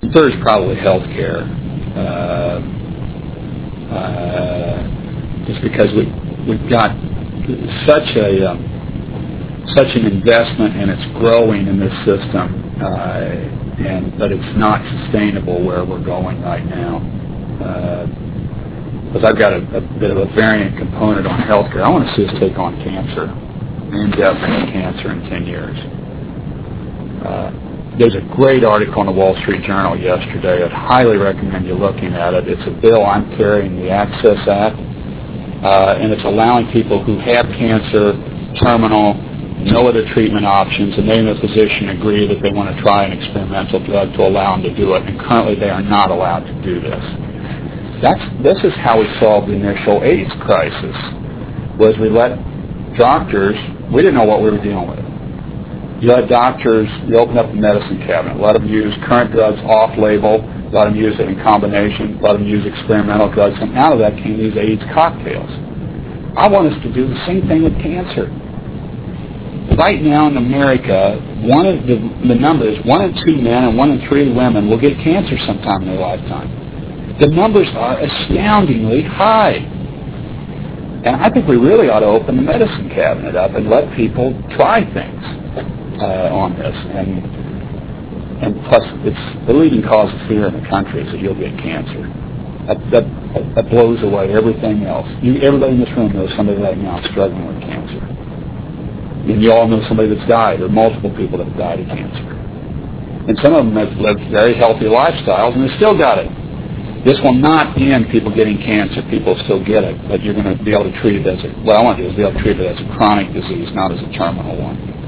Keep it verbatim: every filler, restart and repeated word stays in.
Third is probably healthcare. Uh, uh, just because we we've got such a um, such an investment, and it's growing in this system, uh, and but it's not sustainable where we're going right now. Because uh, I've got a, a bit of a variant component on healthcare. I want to see us take on cancer, in-depth cancer in ten years. Uh, there's a great article in the Wall Street Journal yesterday. I'd highly recommend you looking at it. It's a bill I'm carrying, the Access Act, uh, and it's allowing people who have cancer, terminal, no other treatment options, and they in a physician agree that they want to try an experimental drug to allow them to do it, and currently they are not allowed to do this. That's, this is how we solved the initial AIDS crisis, was we let doctors, we didn't know what we were dealing with. You let doctors, you open up the medicine cabinet, let them use current drugs off-label, let them use it in combination, let them use experimental drugs, and out of that came these AIDS cocktails. I want us to do the same thing with cancer. Right now in America, one of the, the numbers, one in two men and one in three women will get cancer sometime in their lifetime. The numbers are astoundingly high. And I think we really ought to open the medicine cabinet up and let people try things uh, on this. And and plus, it's the leading cause of fear in the country is that you'll get cancer. That, that, that blows away everything else. You, everybody in this room knows somebody right now struggling with cancer. And you all know somebody that's died, or multiple people that have died of cancer. And some of them have lived very healthy lifestyles, and they still got it. This will not end people getting cancer. People still get it, but you're going to be able to treat it as a, what I want to do is be able to treat it as a chronic disease, not as a terminal one.